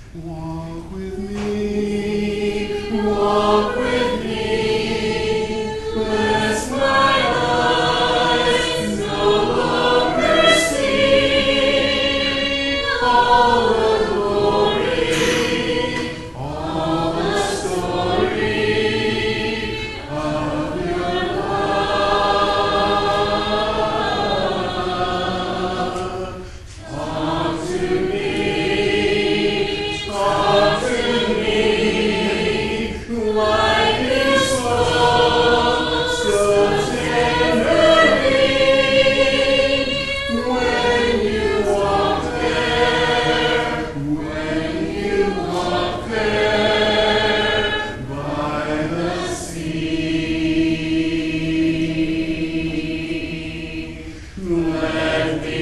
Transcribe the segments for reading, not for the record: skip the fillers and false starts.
Walk with me, walk with me, lest my eyes no longer see all the glory, all the story of your love. Talk to me. Talk to me, like this love, so tenderly. When you walk there by the sea, let me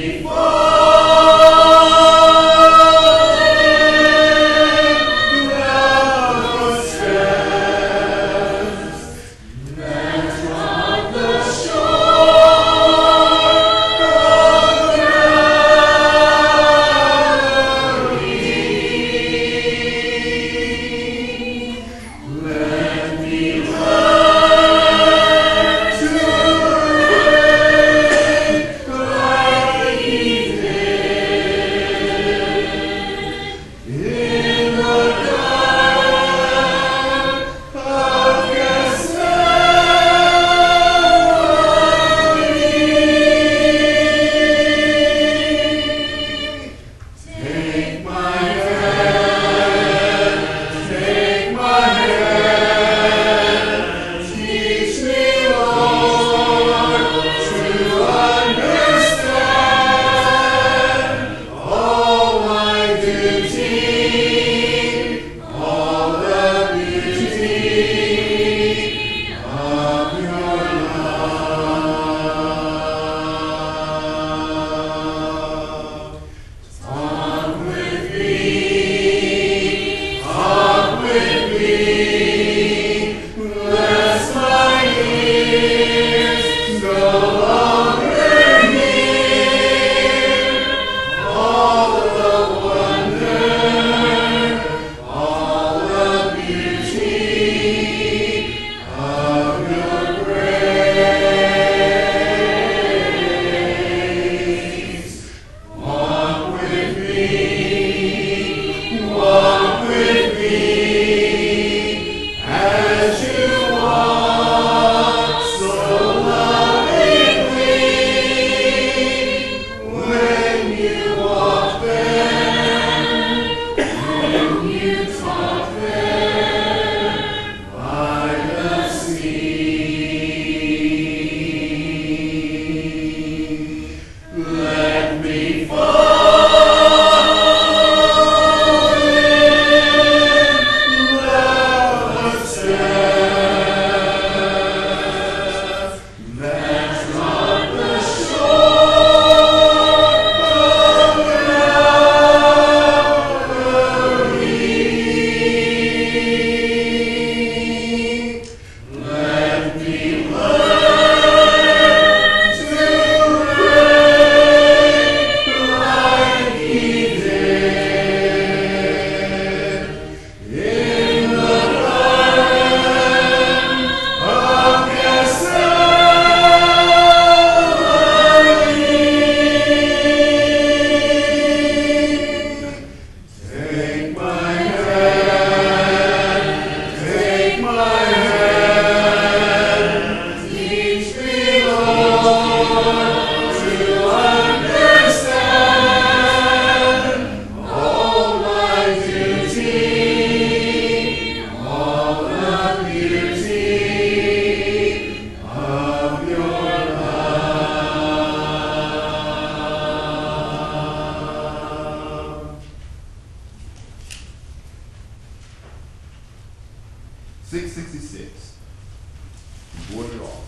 board it off.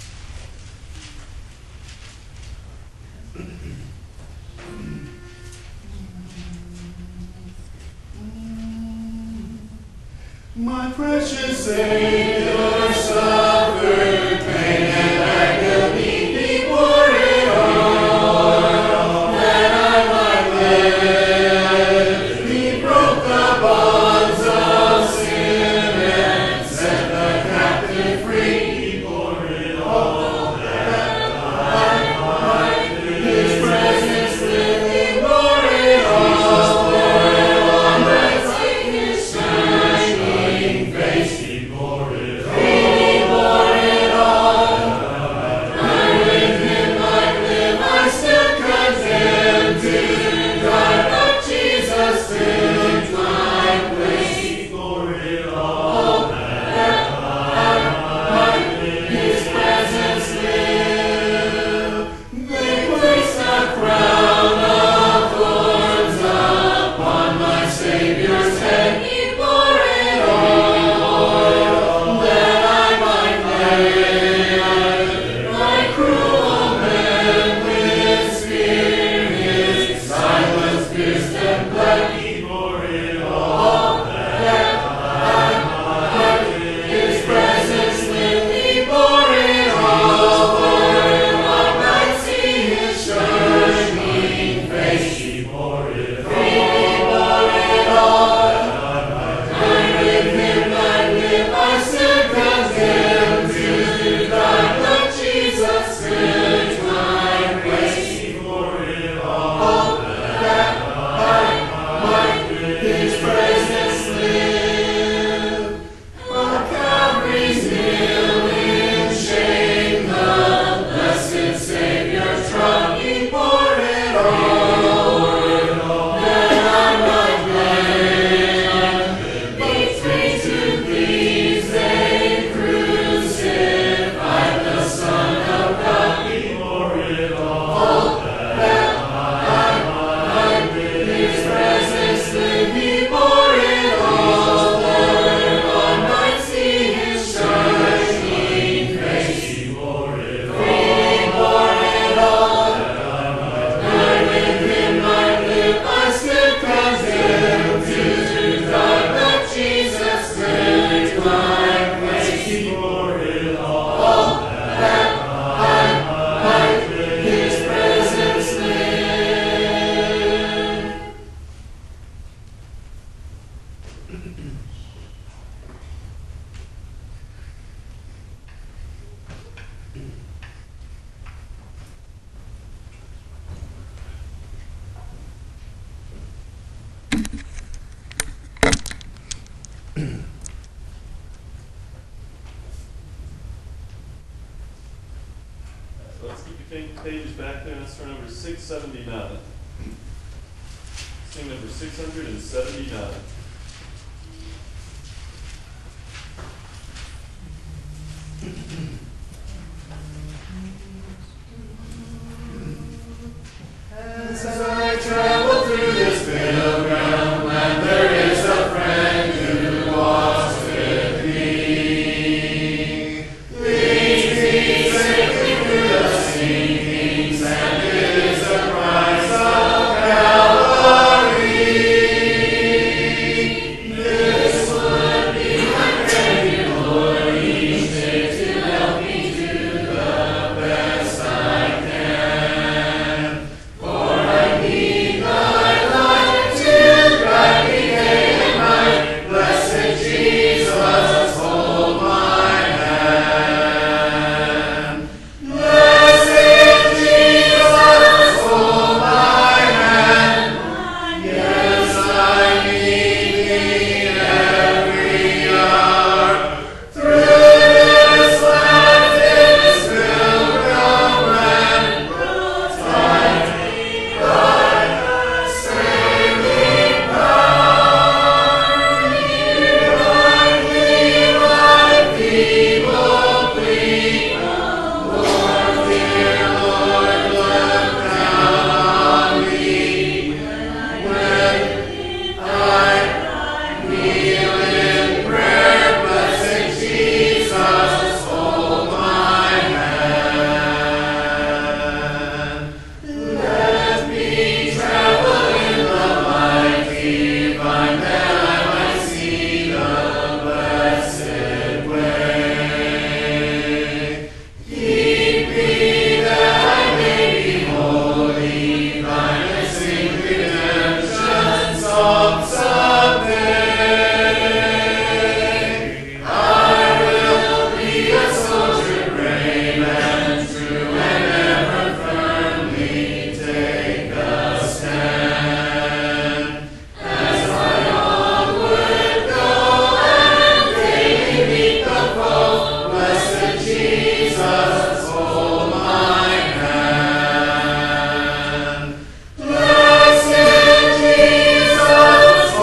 My precious Savior suffered pain and agony before it all, that I might live. He broke the pages back there, let's turn over to 679. Sing number 679. As I travel through this pilgrim land, there is a friend who walks with me. Leads me safely through the sinkings and is the price of Calvary. This would be my very Lord each day to help me do the best I can. For I need thy light to guide me day and night. Blessed Jesus, hold my hand. Blessed Jesus, hold my hand. Yes, I need thee every hour. Through this life, this pilgrim land, find thy saving power. Hear thy plea, thy people plead. Lord, dear Lord, look down on me. When I kneel in prayer, blessed Jesus, hold my hand. Let me travel in the mighty vine that I might see the blessed way. Keep me that I may be holy, thine and sing redemption songs someday. I will be a soldier brave and true and ever firmly take a stand. As I onward go and daily meet the foe, blessed Jesus, hold my hand. Blessed Jesus,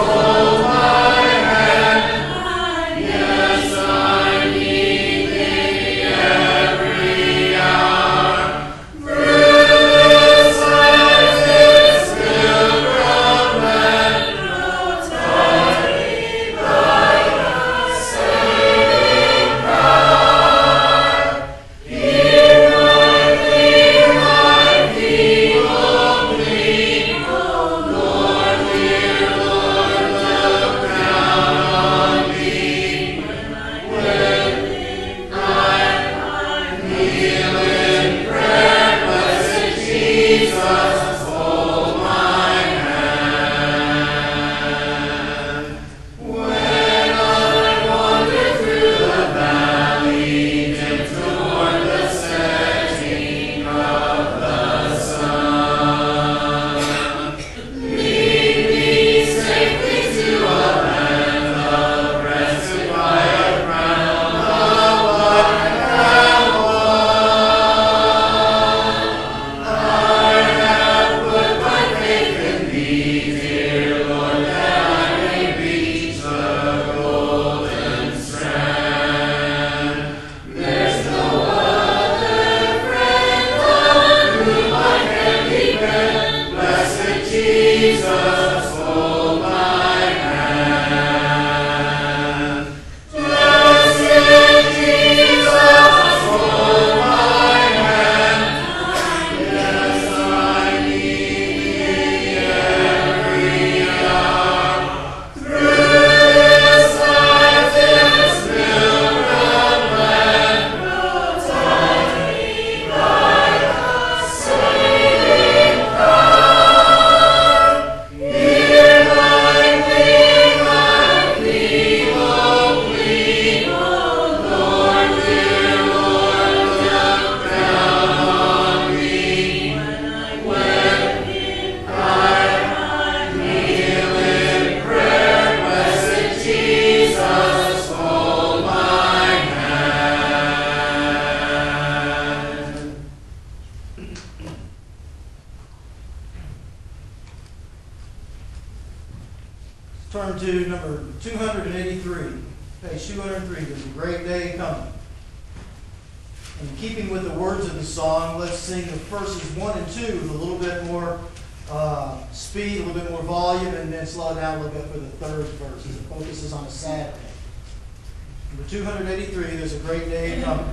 turn to number 283. Page 203. There's a great day coming. In keeping with the words of the song, let's sing the verses 1 and 2 with a little bit more speed, a little bit more volume, and then slow down a little bit for the third verse as it focuses on a sad day. Number 283, there's a great day coming.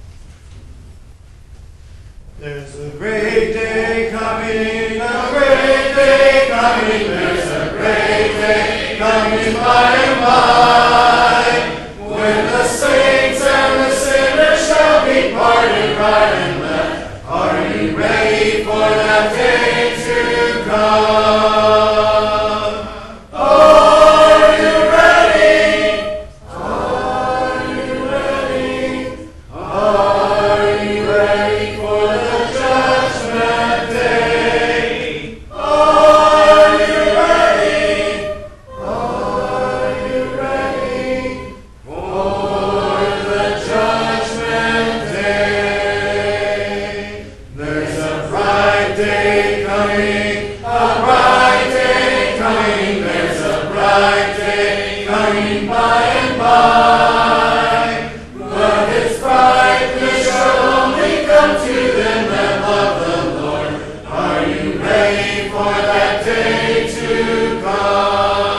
There's a great day coming, a great day coming, there's a great day coming by and by, when the saints and the sinners shall be parted right and left. Are you ready for that day to come? Are you ready? Are you ready? Are you ready for the judgment day? Are you ready? Are you ready for the judgment day? There's a bright day coming, a bright day coming, there's a bright day coming by and by. But its brightness shall only come to them that love the Lord. Are you ready for that day to come?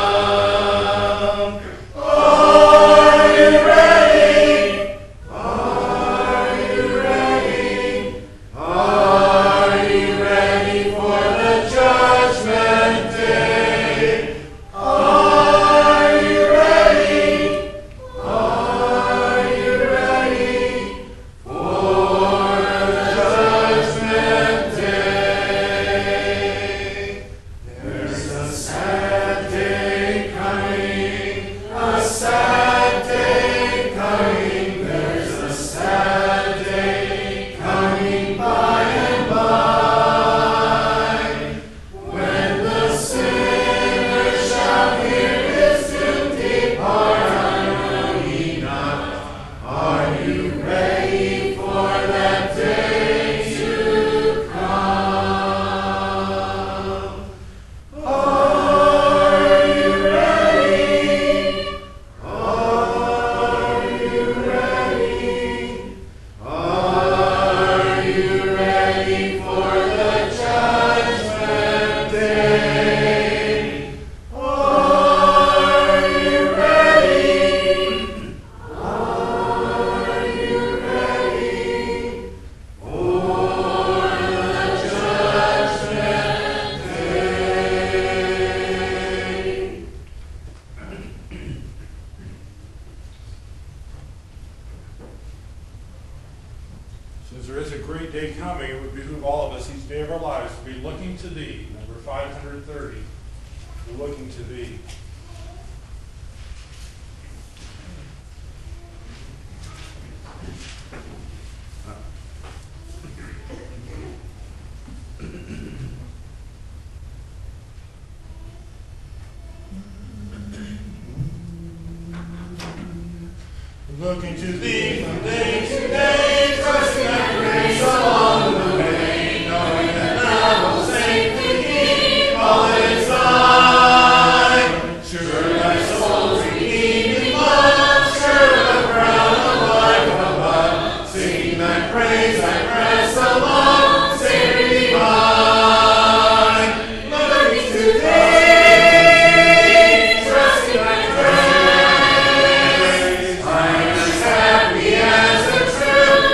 Are you ready? Are you ready? Are you ready for the judgment day? Are you ready? Are you ready for the judgment day? There's a sad day coming, a sad day coming, there's a sad day coming by and by, when the sinner shall hear his doom depart, I know ye not. Are you ready for that day to come? Are you ready? Are you ready? Are you ready for the judgment day? Are you ready? Are you ready for the judgment day? Since there is a great day coming, it would behoove all of us each day of our lives to be looking to Thee. Number 530, looking to Thee. Looking to Thee from day to day, trusting Thy grace along the way, knowing that Thou wilt safely keep all that is Thine. Sure Thy soul's redeemed in love, sure the crown of life above, singing Thy praise, I press along, Savior divine. Looking to Thee, trusting Thy grace, I am as happy as a true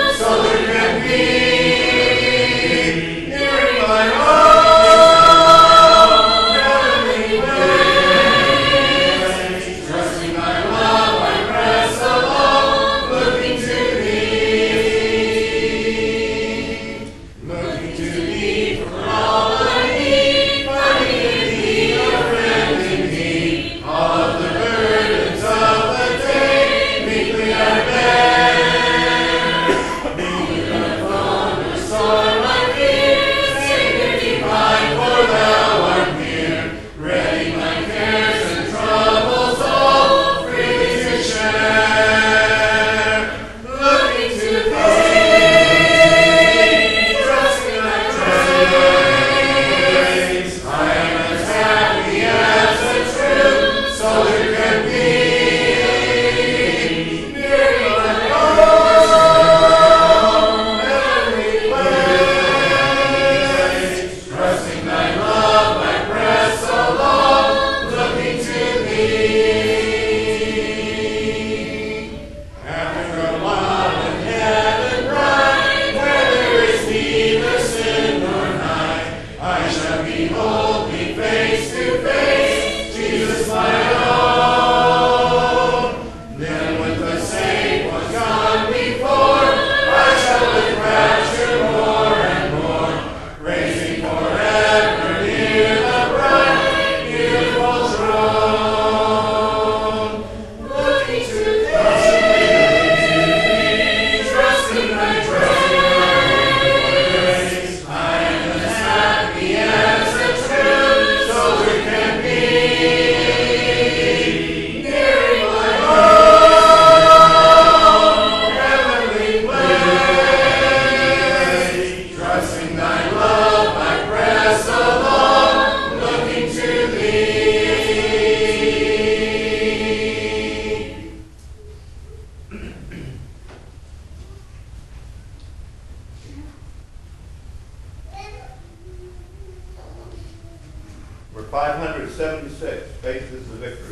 Faith is the victory.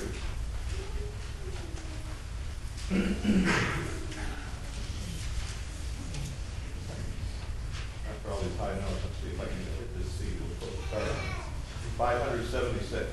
That's probably high note. Let's see if I can hit this C. We'll put the start on. 576.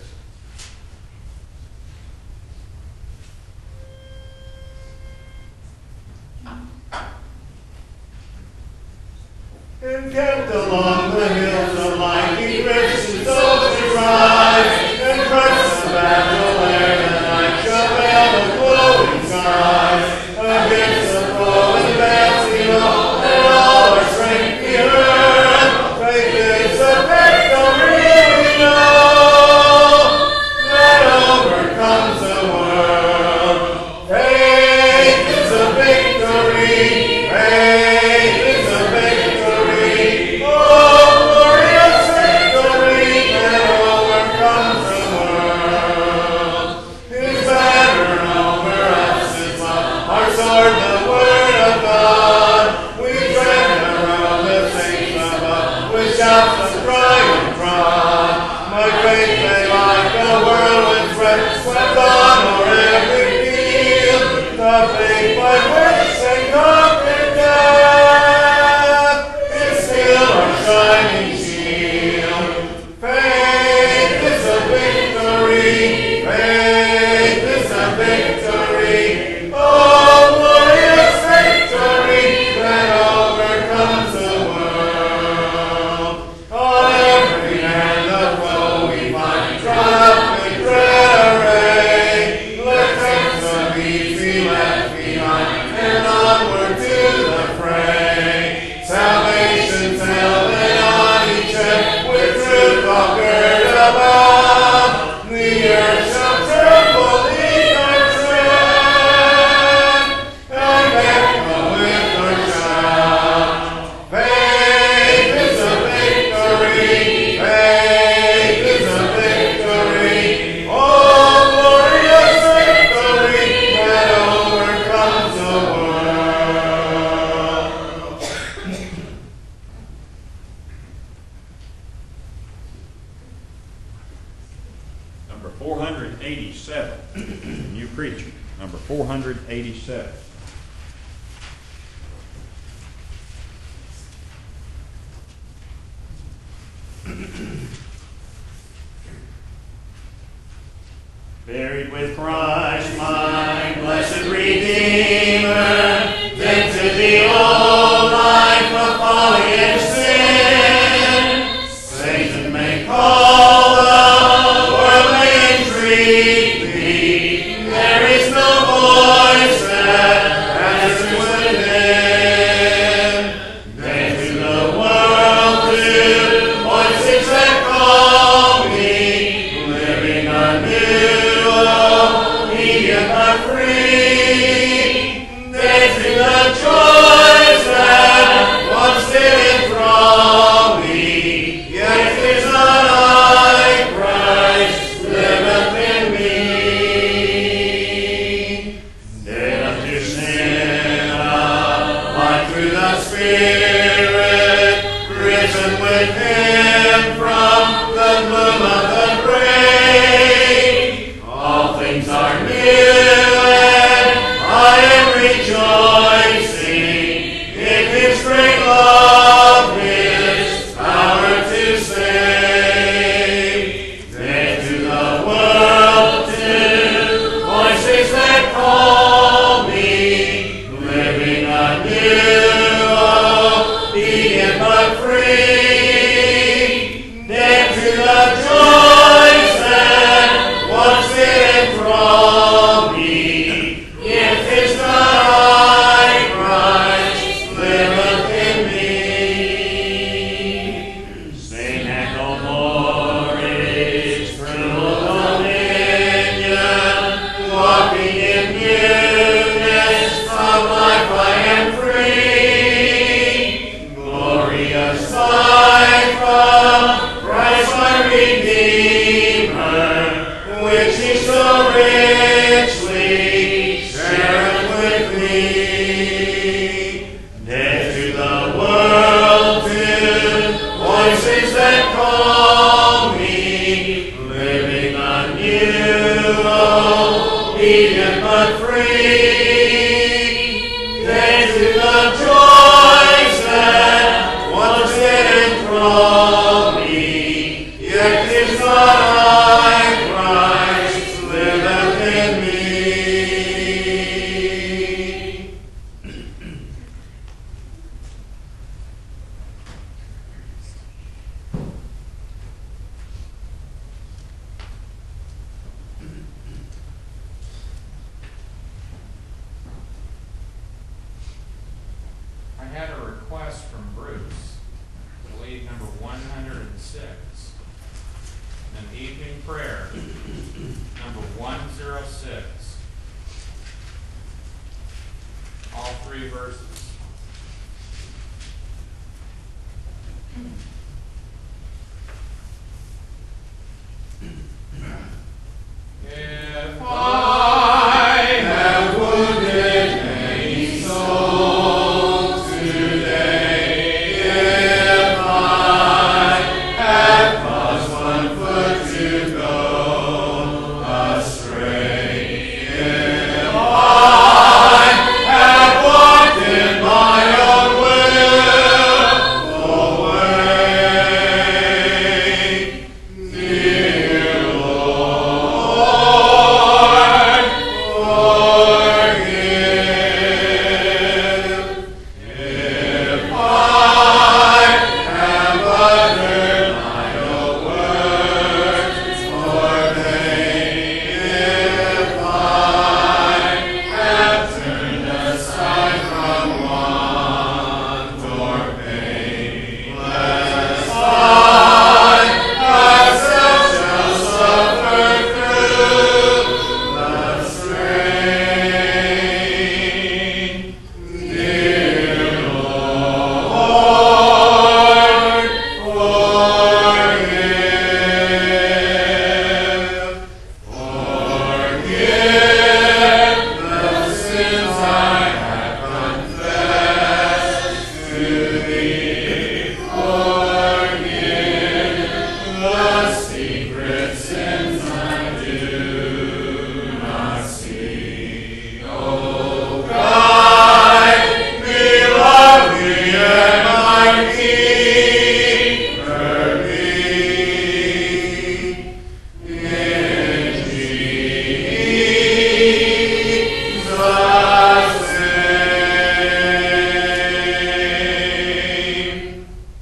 Encamped along the hills of mighty Christian soldiers rise, and crush the battle ere the night shall veil the glowing skies. Against the foe advancing on, and all our strength be heard. Faith is the victory we know, that overcomes the world. Faith is the victory. Faith is the victory. Oh, glorious victory that overcomes the world. His banner over us is love, our sword, the word of God. We tread around the saints above with shouts of triumph broad. My faith may like a whirlwind swept on o'er every field. The faith by which they conquered death is still our shining shield. Faith is a victory. Faith is a victory. Oh, glorious victory that overcomes the world. On every hand the foe we find drawn up with dread array. Let tanks of ease be left behind and onward to the fray. Salvation's helmet on each head with truth all girt about. The earth shall tremble beneath our tread and echo with our shout. Faith is a victory. Faith is a victory. Oh, glorious victory that overcomes the world. Number 487, new preacher. Number 487. Buried with Christ, my blessed Redeemer, dead to the old life of folly and sin. Satan may call, the world may entreat thee. There is no voice that answers within. Dead to the world, to voices that call me, living anew. He and my free, dead to the joys that once did enthrall me. Yet is not I, Christ liveth in me. Dead unto sin, alive through the Spirit, risen with Him from the gloom of the grave. All things are new, and I am rejoicing in His great love, His power to save. Dead to the world, to voices that call me, living anew, obedient but free. Dead to the joys that once did enthrall me, yet is not I, Christ liveth in me. Sin hath no more its cruel dominion, walking in newness of life I am free. Glorious life of Christ my Redeemer, which He so richly shareth with me. Dead to the world, to voices that call me, living anew, obedient but free. Then to the joys that once did enthrall me, yet 'tis not I, Christ, liveth in me. I had a request from Bruce to lead number 106, an evening prayer, number 106, all three verses. If I Have wounded many souls today, if I have caused one foot to go astray, if I have walked in my own willful way, dear Lord, forgive. If I have uttered idle words or vain, if I have turned aside from want or pain, lest I myself shall suffer through the strain. Dear Lord, forgive the sins I have confessed to Thee. Forgive the secret sins I do not see. Oh, guide me, love me, and my keeper be. In Jesus' name.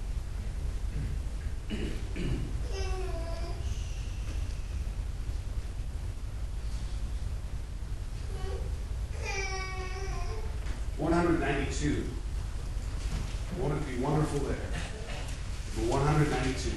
$192. Won't it be wonderful there? For 192.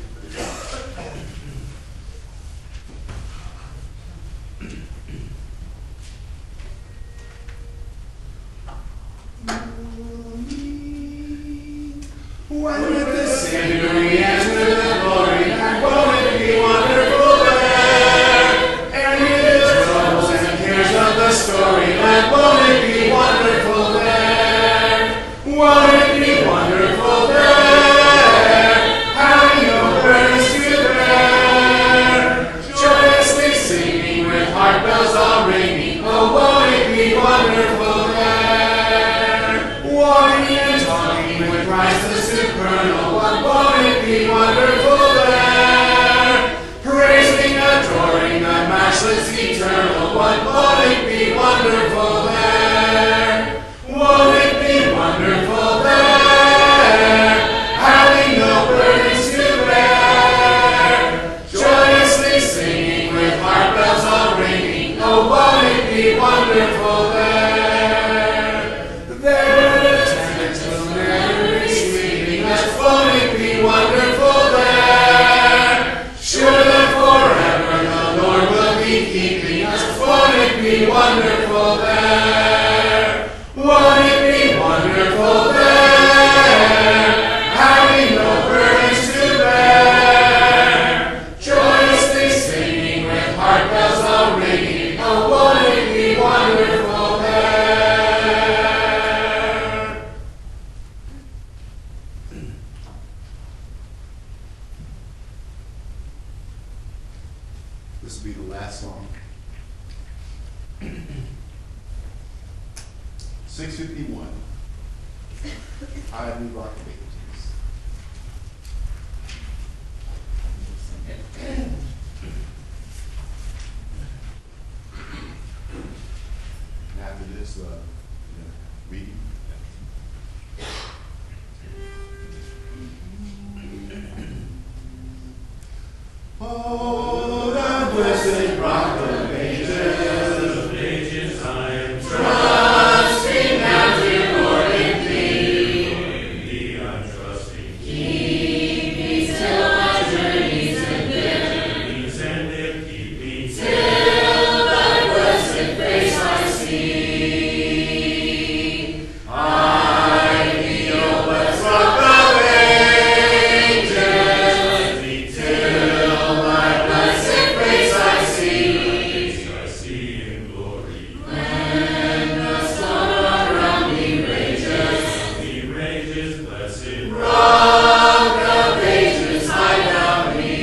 When with the Savior we enter the glory, and won't it be wonderful there? And with the troubles and cares of the story, and won't it be wonderful there? Won't it be wonderful there? Having no burdens to bear, joyously singing with heart bells all ringing. Oh, won't it be wonderful there? Walking and talking with Christ the supernal one, won't it be wonderful there? Praising, adoring the matchless eternal one, won't it be wonderful there? Won't it be wonderful there? Having no burdens to bear, joyously singing with heart bells all ringing. Oh, won't it be wonderful there? There the attendants will never be sleeping us, won't it be wonderful there? Sure that forever the Lord will be keeping us, won't it be wonderful there? Won't it be wonderful there? Having no burdens to bear, joyously singing with heart bells all ringing. Oh, won't it be wonderful there? This will be the last song. 651. I New Rock of Ages. And after this, reading. Oh, the blessed rock of ages, I am trusting now, dear Lord, in thee. I'm trusting. Keep me till my journey's ended. Keep me till thy blessed face I see. I be your blessed rock of ages. Let me till thy blessed face I see. I see in glory. When the storm around me rages, blessed rock of ages, hide thou me.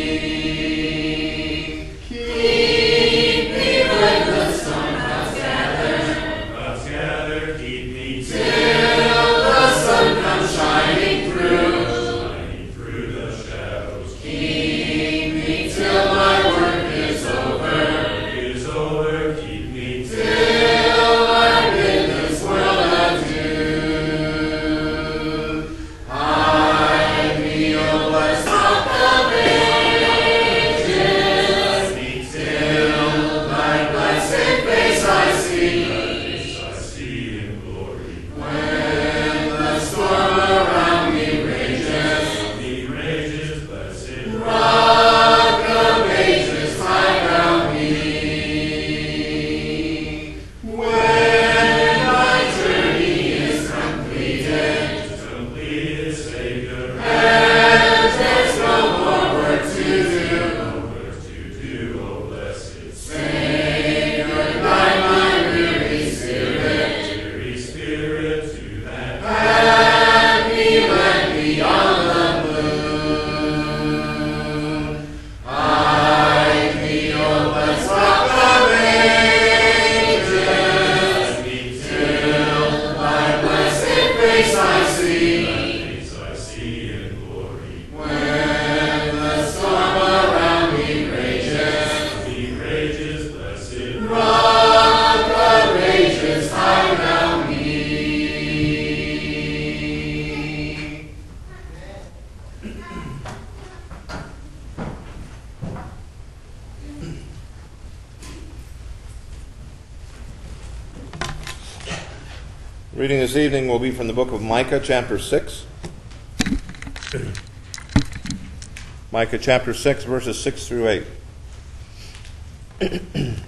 Keep me when the storm clouds gather, keep me till the sun comes shining through the shadows. Keep me till my work is over, keep me till I bid this world adieu. I be your blessed rock of ages. Let me till thy blessed face I see in glory. When the storm around me rages, blessed rock of ages, hide thou me. When my journey is completed, Savior, and there's no more work to do, oh blessed Savior, guide my weary spirit to that happy land beyond the moon. I be your blessed rock of ages. Let me till thy blessed face I see in glory. When the storm around me rages, blessed rock of ages, hide thou me. Reading this evening will be from the book of Micah, chapter 6. Micah chapter 6, verses 6 through 8.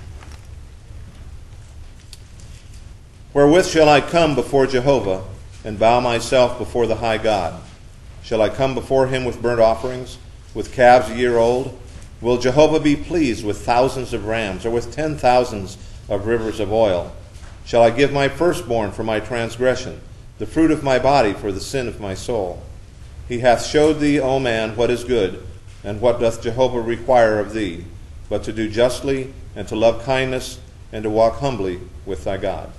Wherewith shall I come before Jehovah, and bow myself before the high God? Shall I come before him with burnt offerings, with calves a year old? Will Jehovah be pleased with thousands of rams, or with 10,000s of rivers of oil? Shall I give my firstborn for my transgression, the fruit of my body for the sin of my soul? He hath showed thee, O man, what is good, and what doth Jehovah require of thee, but to do justly, and to love kindness, and to walk humbly with thy God.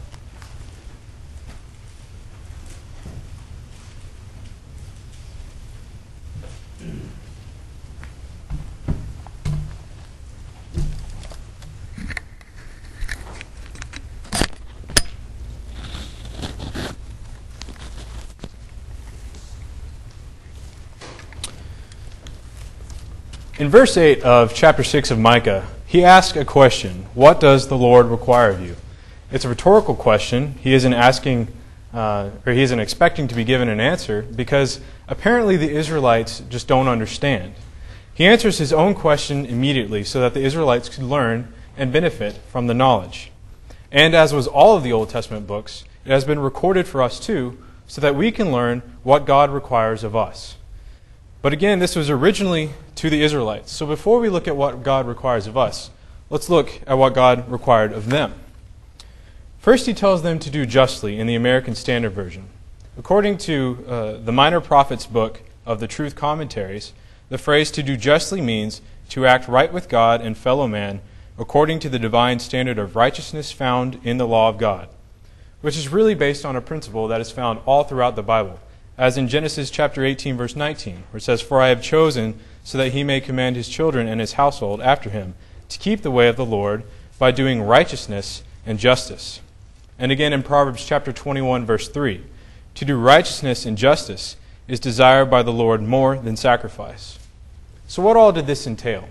In verse 8 of chapter 6 of Micah, he asks a question: what does the Lord require of you? It's a rhetorical question. He isn't expecting to be given an answer, because apparently the Israelites just don't understand. He answers his own question immediately so that the Israelites could learn and benefit from the knowledge. And as was all of the Old Testament books, it has been recorded for us too, so that we can learn what God requires of us. But again, this was originally to the Israelites. So before we look at what God requires of us, let's look at what God required of them. First, he tells them to do justly in the American Standard Version. According to the Minor Prophets book of the Truth Commentaries, the phrase to do justly means to act right with God and fellow man according to the divine standard of righteousness found in the law of God. which is really based on a principle that is found all throughout the Bible, as in Genesis chapter 18, verse 19, where it says, "For I have chosen so that he may command his children and his household after him to keep the way of the Lord by doing righteousness and justice." And again in Proverbs chapter 21, verse 3, "To do righteousness and justice is desired by the Lord more than sacrifice." So what all did this entail?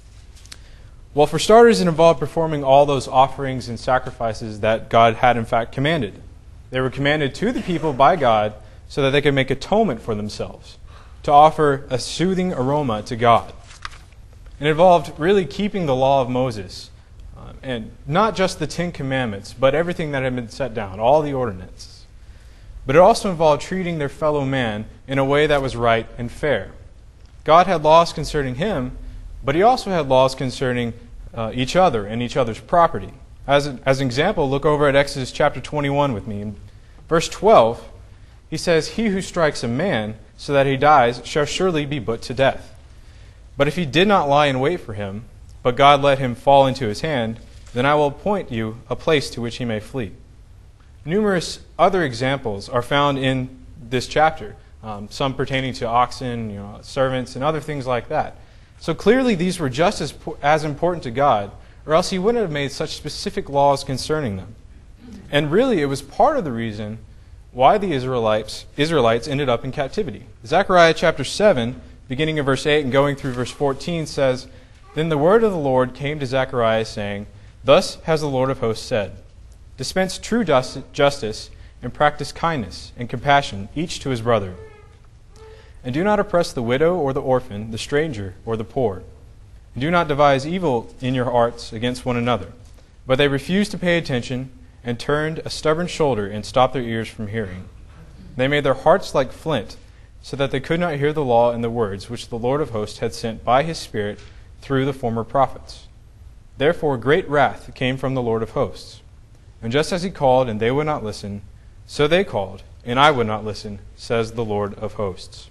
Well, for starters, it involved performing all those offerings and sacrifices that God had in fact commanded. They were commanded to the people by God so that they could make atonement for themselves, to offer a soothing aroma to God. It involved really keeping the law of Moses, and not just the 10 Commandments, but everything that had been set down, all the ordinances. But it also involved treating their fellow man in a way that was right and fair. God had laws concerning him, but he also had laws concerning each other and each other's property. As an example, look over at Exodus chapter 21 with me. In verse 12, he says, "He who strikes a man so that he dies shall surely be put to death. But if he did not lie in wait for him, but God let him fall into his hand, then I will appoint you a place to which he may flee." Numerous other examples are found in this chapter, some pertaining to oxen, servants, and other things like that. So clearly these were just as important to God, or else he wouldn't have made such specific laws concerning them. And really it was part of the reason why the Israelites ended up in captivity. Zechariah chapter 7, beginning of verse 8 and going through verse 14 says, "Then the word of the Lord came to Zechariah, saying, Thus has the Lord of hosts said, Dispense true justice and practice kindness and compassion, each to his brother. And do not oppress the widow or the orphan, the stranger or the poor. And do not devise evil in your hearts against one another. But they refused to pay attention and turned a stubborn shoulder and stopped their ears from hearing. They made their hearts like flint, so that they could not hear the law and the words which the Lord of hosts had sent by his Spirit through the former prophets. Therefore great wrath came from the Lord of hosts. And just as he called, and they would not listen, so they called, and I would not listen, says the Lord of hosts."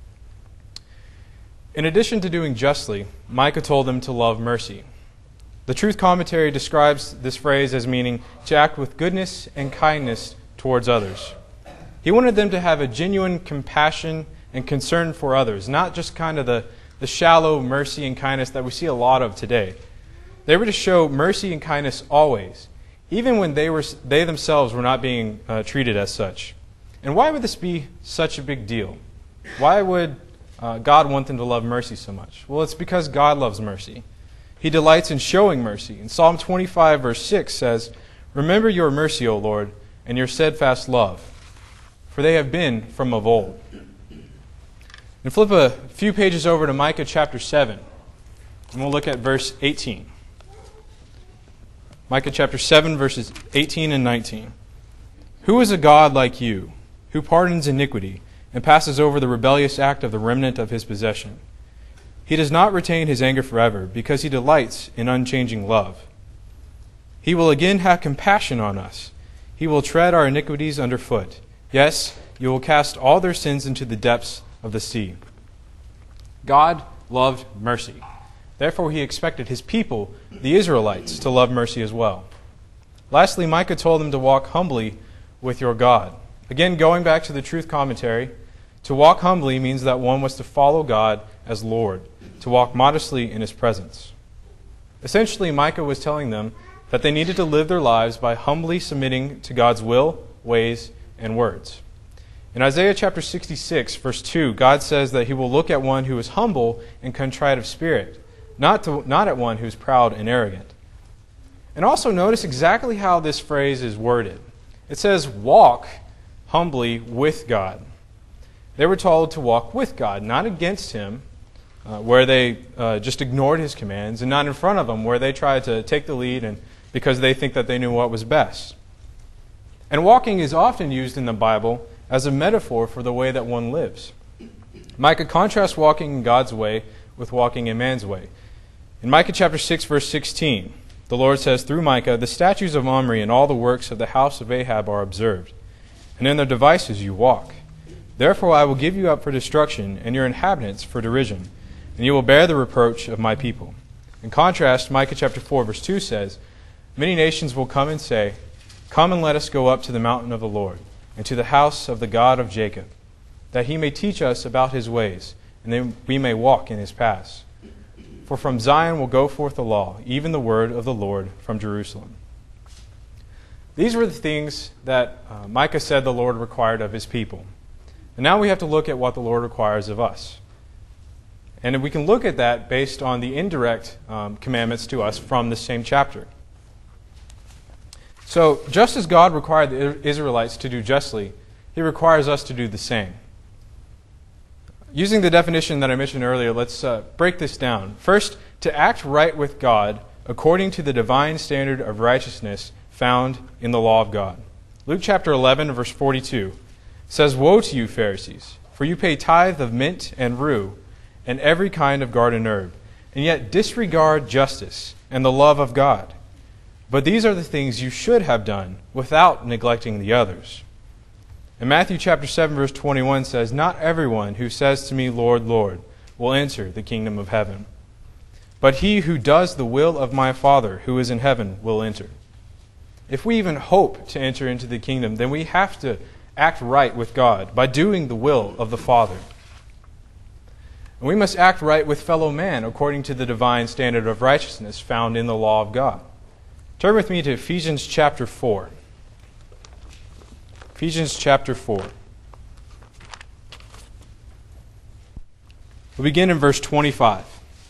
In addition to doing justly, Micah told them to love mercy. The Truth Commentary describes this phrase as meaning to act with goodness and kindness towards others. He wanted them to have a genuine compassion and concern for others, not just kind of the shallow mercy and kindness that we see a lot of today. They were to show mercy and kindness always, even when they themselves were not being treated as such. And why would this be such a big deal? Why would God want them to love mercy so much? Well, it's because God loves mercy. He delights in showing mercy. In Psalm 25, verse 6 says, "Remember your mercy, O Lord, and your steadfast love, for they have been from of old." And flip a few pages over to Micah chapter 7, and we'll look at verse 18. Micah chapter 7, verses 18 and 19. "Who is a God like you, who pardons iniquity and passes over the rebellious act of the remnant of his possession? He does not retain his anger forever, because he delights in unchanging love. He will again have compassion on us. He will tread our iniquities underfoot. Yes, you will cast all their sins into the depths of the sea." God loved mercy. Therefore, he expected his people, the Israelites, to love mercy as well. Lastly, Micah told them to walk humbly with your God. Again, going back to the Truth Commentary, to walk humbly means that one was to follow God as Lord, to walk modestly in his presence. Essentially, Micah was telling them that they needed to live their lives by humbly submitting to God's will, ways, and words. In Isaiah chapter 66, verse 2, God says that he will look at one who is humble and contrite of spirit, not at one who is proud and arrogant. And also notice exactly how this phrase is worded. It says, walk humbly with God. They were told to walk with God, not against him, where they just ignored his commands, and not in front of him, where they tried to take the lead and because they think that they knew what was best. And walking is often used in the Bible as a metaphor for the way that one lives. Micah contrasts walking in God's way with walking in man's way. In Micah chapter 6, verse 16, the Lord says through Micah, "The statutes of Omri and all the works of the house of Ahab are observed, and in their devices you walk. Therefore I will give you up for destruction, and your inhabitants for derision, and you will bear the reproach of my people." In contrast, Micah chapter 4, verse 2 says, "Many nations will come and say, Come and let us go up to the mountain of the Lord, and to the house of the God of Jacob, that he may teach us about his ways, and that we may walk in his paths. For from Zion will go forth the law, even the word of the Lord from Jerusalem. These were the things that Micah said the Lord required of his people. And now we have to look at what the Lord requires of us. And we can look at that based on the indirect commandments to us from the same chapter. So, just as God required the Israelites to do justly, he requires us to do the same. Using the definition that I mentioned earlier, let's break this down. First, to act right with God according to the divine standard of righteousness found in the law of God. Luke chapter 11, verse 42 says, "Woe to you, Pharisees, for you pay tithe of mint and rue and every kind of garden herb, and yet disregard justice and the love of God. But these are the things you should have done without neglecting the others." And Matthew chapter 7, verse 21 says, "Not everyone who says to me, Lord, Lord, will enter the kingdom of heaven, but he who does the will of my Father who is in heaven will enter." If we even hope to enter into the kingdom, then we have to act right with God by doing the will of the Father. And we must act right with fellow man according to the divine standard of righteousness found in the law of God. Turn with me to Ephesians chapter 4. Ephesians chapter 4. We'll begin in verse 25.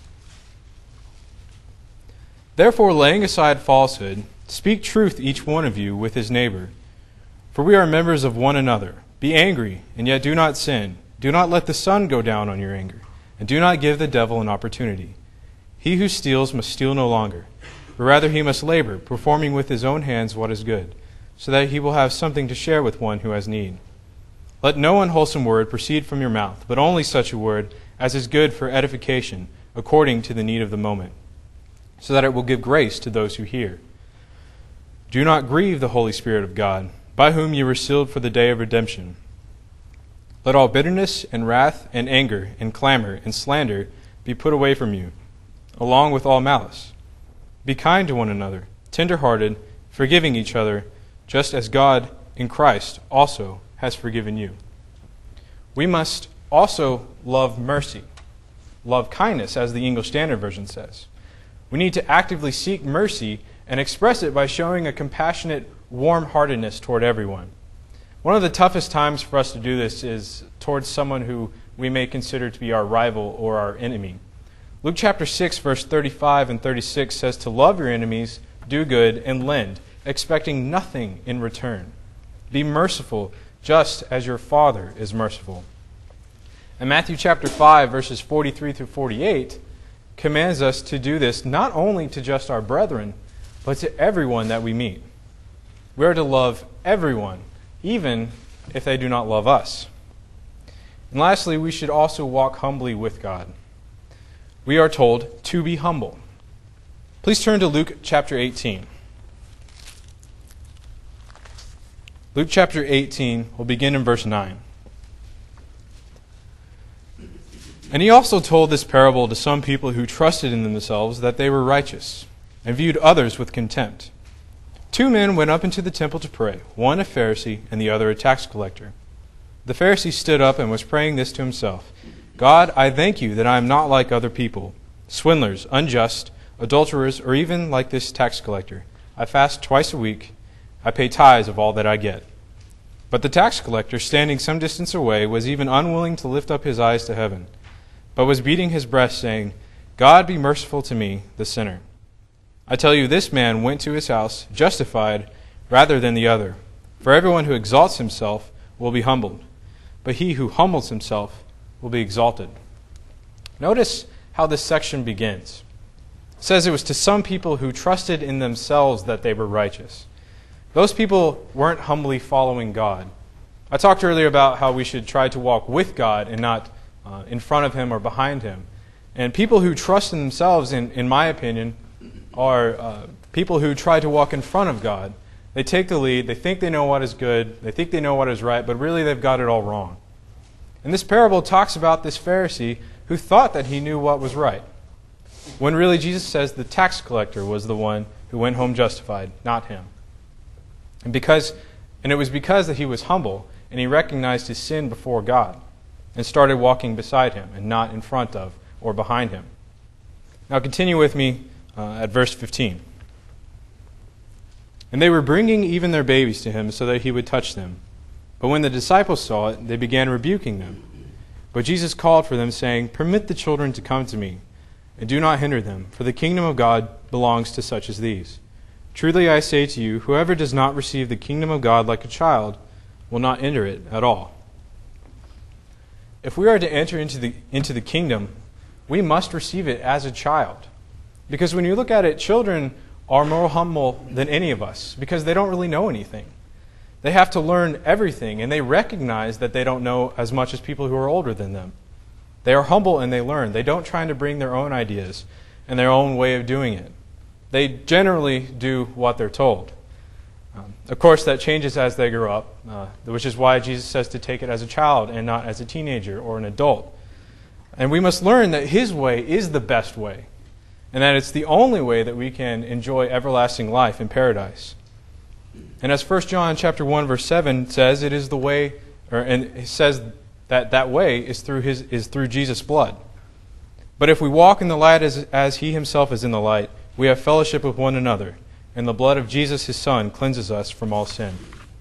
"Therefore, laying aside falsehood, speak truth each one of you with his neighbor. For we are members of one another. Be angry, and yet do not sin. Do not let the sun go down on your anger, and do not give the devil an opportunity. He who steals must steal no longer, but rather he must labor, performing with his own hands what is good, so that he will have something to share with one who has need. Let no unwholesome word proceed from your mouth, but only such a word as is good for edification, according to the need of the moment, so that it will give grace to those who hear. Do not grieve the Holy Spirit of God, by whom you were sealed for the day of redemption. Let all bitterness and wrath and anger and clamor and slander be put away from you, along with all malice. Be kind to one another, tender-hearted, forgiving each other, just as God in Christ also has forgiven you." We must also love mercy, love kindness, as the English Standard Version says. We need to actively seek mercy and express it by showing a compassionate, warm-heartedness toward everyone. One of the toughest times for us to do this is towards someone who we may consider to be our rival or our enemy. Luke chapter 6, verse 35 and 36 says to love your enemies, do good, and lend, expecting nothing in return. Be merciful, just as your Father is merciful. And Matthew chapter 5, verses 43 through 48 commands us to do this not only to just our brethren, but to everyone that we meet. We are to love everyone, even if they do not love us. And lastly, we should also walk humbly with God. We are told to be humble. Please turn to Luke chapter 18. Luke chapter 18 will begin in verse 9. "And he also told this parable to some people who trusted in themselves that they were righteous, and viewed others with contempt. 2 men went up into the temple to pray, one a Pharisee and the other a tax collector. The Pharisee stood up and was praying this to himself, 'God, I thank you that I am not like other people, swindlers, unjust, adulterers, or even like this tax collector. I fast twice a week. I pay tithes of all that I get.' But the tax collector, standing some distance away, was even unwilling to lift up his eyes to heaven, but was beating his breast, saying, 'God, be merciful to me, the sinner.' I tell you, this man went to his house justified rather than the other. For everyone who exalts himself will be humbled, but he who humbles himself will be exalted." Notice how this section begins. It says it was to some people who trusted in themselves that they were righteous. Those people weren't humbly following God. I talked earlier about how we should try to walk with God and not in front of Him or behind Him. And people who trust in themselves, in my opinion, are people who try to walk in front of God. They take the lead, they think they know what is good, they think they know what is right, but really they've got it all wrong. And this parable talks about this Pharisee who thought that he knew what was right, when really Jesus says the tax collector was the one who went home justified, not him. And it was because that he was humble and he recognized his sin before God and started walking beside him and not in front of or behind him. Now continue with me at verse 15. And they were bringing even their babies to him so that he would touch them. But when the disciples saw it, they began rebuking them. But Jesus called for them, saying, Permit the children to come to me, and do not hinder them, for the kingdom of God belongs to such as these. Truly I say to you, whoever does not receive the kingdom of God like a child will not enter it at all. If we are to enter into the kingdom, we must receive it as a child. Because when you look at it, children are more humble than any of us, because they don't really know anything. They have to learn everything, and they recognize that they don't know as much as people who are older than them. They are humble and they learn. They don't try to bring their own ideas and their own way of doing it. They generally do what they're told. Of course, that changes as they grow up, which is why Jesus says to take it as a child and not as a teenager or an adult. And we must learn that his way is the best way, and that it's the only way that we can enjoy everlasting life in paradise. And as 1 John chapter 1 verse 7 says, it is the way, and it says that way is through Jesus' blood. But if we walk in the light as he himself is in the light, we have fellowship with one another, and the blood of Jesus his Son cleanses us from all sin.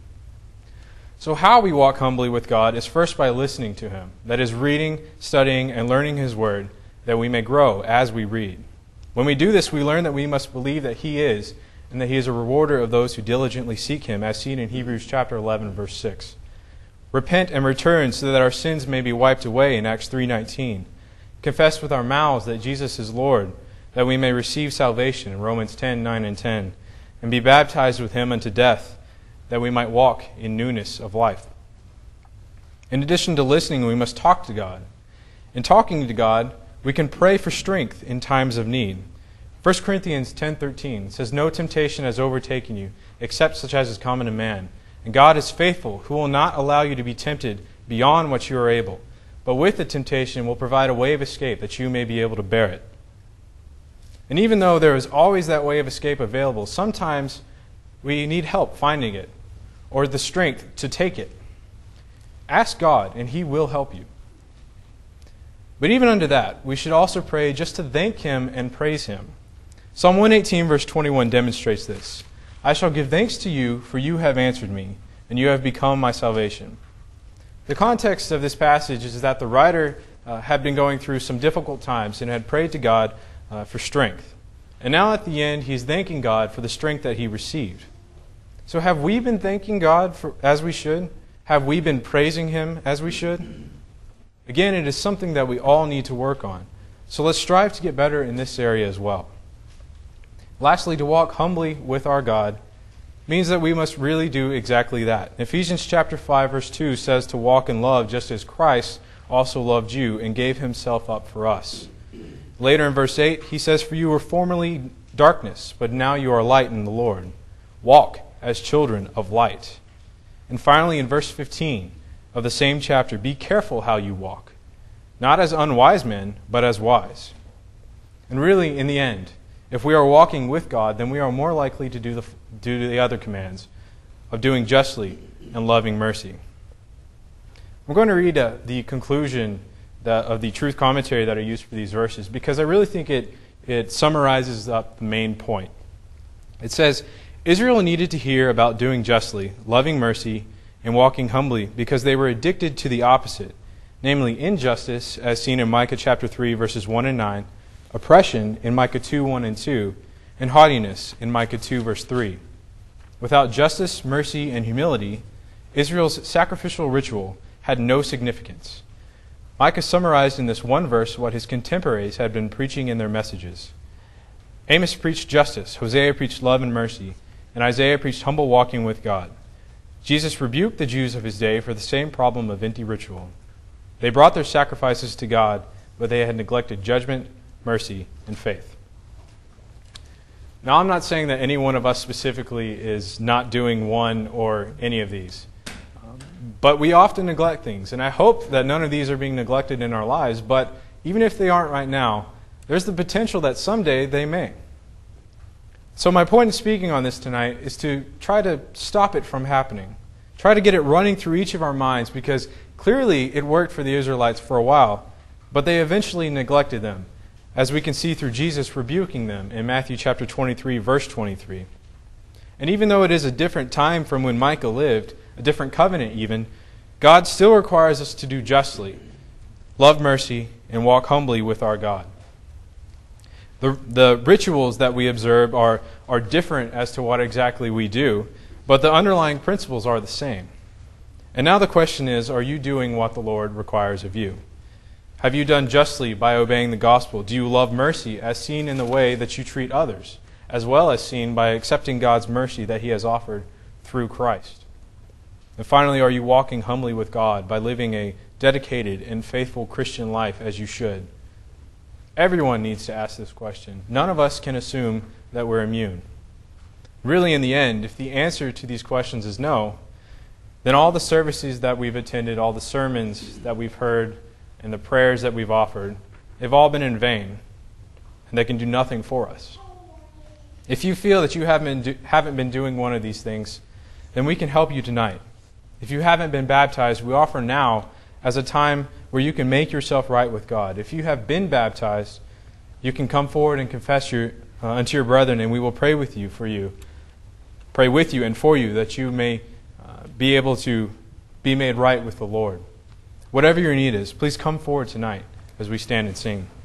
So how we walk humbly with God is first by listening to him, that is, reading, studying, and learning his word, that we may grow as we read. When we do this, we learn that we must believe that he is, and that he is a rewarder of those who diligently seek him, as seen in Hebrews chapter 11, verse 6. Repent and return so that our sins may be wiped away in Acts 3:19. Confess with our mouths that Jesus is Lord, that we may receive salvation in Romans 10:9 and 10, and be baptized with him unto death, that we might walk in newness of life. In addition to listening, we must talk to God. In talking to God, we can pray for strength in times of need. 1 Corinthians 10:13 says, No temptation has overtaken you, except such as is common to man. And God is faithful, who will not allow you to be tempted beyond what you are able, but with the temptation will provide a way of escape that you may be able to bear it. And even though there is always that way of escape available, sometimes we need help finding it, or the strength to take it. Ask God, and he will help you. But even unto that, we should also pray just to thank him and praise him. Psalm 118, verse 21 demonstrates this. I shall give thanks to you, for you have answered me, and you have become my salvation. The context of this passage is that the writer had been going through some difficult times and had prayed to God for strength. And now at the end, he's thanking God for the strength that he received. So have we been thanking God as we should? Have we been praising him as we should? Again, it is something that we all need to work on. So let's strive to get better in this area as well. Lastly, to walk humbly with our God means that we must really do exactly that. Ephesians chapter 5, verse 2 says to walk in love just as Christ also loved you and gave himself up for us. Later in verse 8, he says, For you were formerly darkness, but now you are light in the Lord. Walk as children of light. And finally, in verse 15 of the same chapter, be careful how you walk, not as unwise men, but as wise. And really, in the end, if we are walking with God, then we are more likely to do the other commands of doing justly and loving mercy. I'm going to read the conclusion of the truth commentary that I used for these verses, because I really think it summarizes up the main point. It says, Israel needed to hear about doing justly, loving mercy, and walking humbly because they were addicted to the opposite, namely injustice, as seen in Micah chapter 3, verses 1 and 9, oppression in Micah 2, 1 and 2, and haughtiness in Micah 2, verse 3. Without justice, mercy, and humility, Israel's sacrificial ritual had no significance. Micah summarized in this one verse what his contemporaries had been preaching in their messages. Amos preached justice, Hosea preached love and mercy, and Isaiah preached humble walking with God. Jesus rebuked the Jews of his day for the same problem of empty ritual. They brought their sacrifices to God, but they had neglected judgment, mercy, and faith. Now, I'm not saying that any one of us specifically is not doing one or any of these. But we often neglect things, and I hope that none of these are being neglected in our lives, but even if they aren't right now, there's the potential that someday they may. So my point in speaking on this tonight is to try to stop it from happening. Try to get it running through each of our minds, because clearly it worked for the Israelites for a while, but they eventually neglected them, as we can see through Jesus rebuking them in Matthew chapter 23, verse 23. And even though it is a different time from when Micah lived, a different covenant even, God still requires us to do justly, love mercy, and walk humbly with our God. The rituals that we observe are different as to what exactly we do, but the underlying principles are the same. And now the question is, are you doing what the Lord requires of you? Have you done justly by obeying the gospel? Do you love mercy as seen in the way that you treat others, as well as seen by accepting God's mercy that He has offered through Christ? And finally, are you walking humbly with God by living a dedicated and faithful Christian life as you should? Everyone needs to ask this question. None of us can assume that we're immune. Really, in the end, if the answer to these questions is no, then all the services that we've attended, all the sermons that we've heard, and the prayers that we've offered, they've all been in vain, and they can do nothing for us. If you feel that you haven't been doing one of these things, then we can help you tonight. If you haven't been baptized, we offer now as a time where you can make yourself right with God. If you have been baptized, you can come forward and confess unto your brethren, and we will pray with you and for you, that you may be able to be made right with the Lord. Whatever your need is, please come forward tonight as we stand and sing.